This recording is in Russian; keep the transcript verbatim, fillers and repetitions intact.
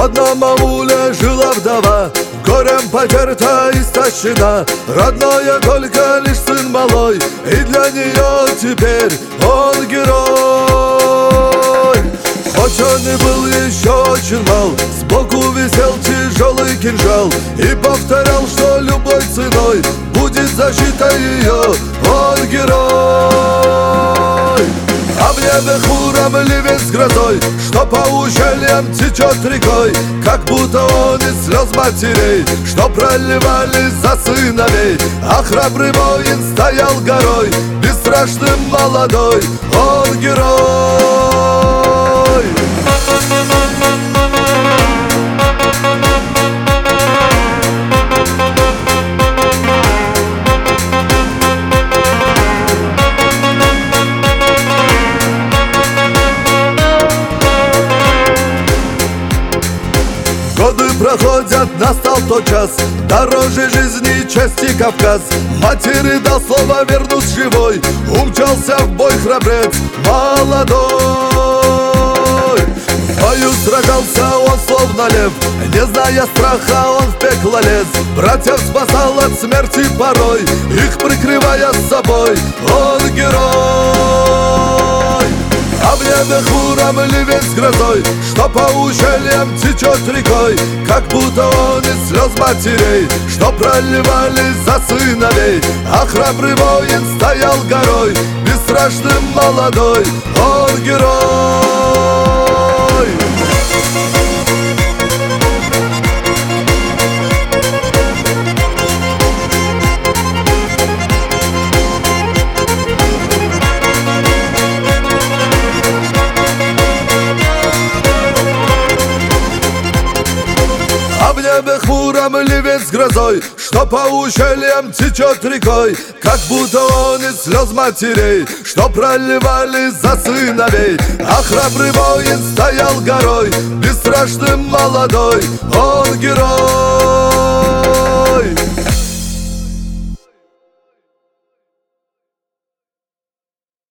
В одном ауле жила вдова, горем потерта и истощена. Родная только лишь сын малой, и для нее теперь он герой. Хоть он и был еще очень мал, сбоку висел тяжелый кинжал и повторял, что любой ценой будет защита ее, он герой. А в небе хмуром ливень с грозой, что по ущельям течет рекой, как будто он из слез матерей, что проливались за сыновей. А храбрый воин стоял горой, бесстрашным молодой, он герой. Годы проходят, настал тот час, дороже жизни чести Кавказ. Матери дал слово вернуть живой, умчался в бой храбрец молодой. В бою сражался он словно лев, не зная страха он в пекло лез. Братьев спасал от смерти порой, их прикрывая с собой, он герой. А в небе хмуром ливень с грозой, что по ущельям течет рекой, как будто он из слез матерей, что проливались за сыновей. А храбрый воин стоял горой, бесстрашным молодой, он герой. А в небе хмуром ливень с грозой, что по ущельям течет рекой, как будто он из слез матерей, что проливались за сыновей. А храбрый воин стоял горой, бесстрашным молодой, он